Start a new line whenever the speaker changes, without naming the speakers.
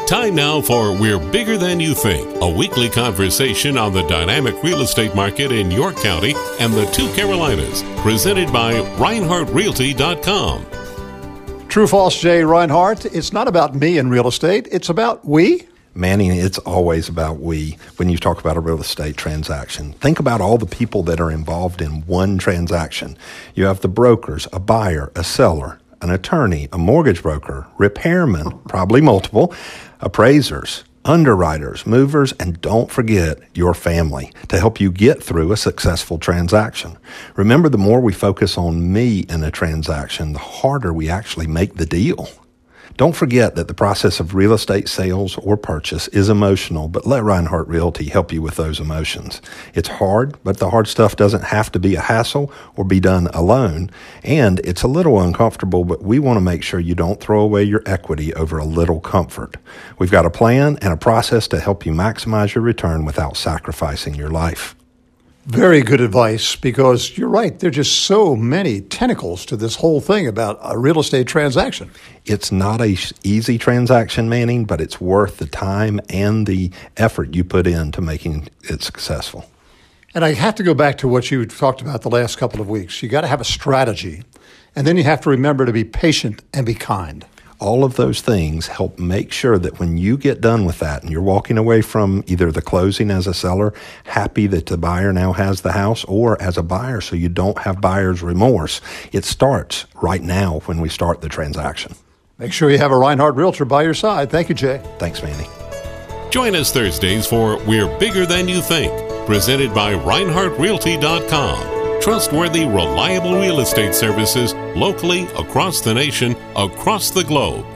Time now for We're Bigger Than You Think, a weekly conversation on the dynamic real estate market in York County and the two Carolinas, presented by ReinhardtRealty.com.
True, false, Jay Reinhardt. It's not about me in real estate. It's about we.
Manning, it's always about we when you talk about a real estate transaction. Think about all the people that are involved in one transaction. You have the brokers, a buyer, a seller, an attorney, a mortgage broker, repairman, probably multiple, appraisers, underwriters, movers, and don't forget your family to help you get through a successful transaction. Remember, the more we focus on me in a transaction, the harder we actually make the deal. Don't forget that the process of real estate sales or purchase is emotional, but let Reinhardt Realty help you with those emotions. It's hard, but the hard stuff doesn't have to be a hassle or be done alone. And it's a little uncomfortable, but we want to make sure you don't throw away your equity over a little comfort. We've got a plan and a process to help you maximize your return without sacrificing your life.
Very good advice, because you're right. There are just so many tentacles to this whole thing about a real estate transaction.
It's not an easy transaction, Manning, but it's worth the time and the effort you put into making it successful.
And I have to go back to what you talked about the last couple of weeks. You got to have a strategy, and then you have to remember to be patient and be kind.
All of those things help make sure that when you get done with that and you're walking away from either the closing as a seller, happy that the buyer now has the house, or as a buyer so you don't have buyer's remorse, it starts right now when we start the transaction.
Make sure you have a Reinhardt Realtor by your side. Thank you, Jay.
Thanks, Manny.
Join us Thursdays for We're Bigger Than You Think, presented by ReinhardtRealty.com. Trustworthy, reliable real estate services locally, across the nation, across the globe.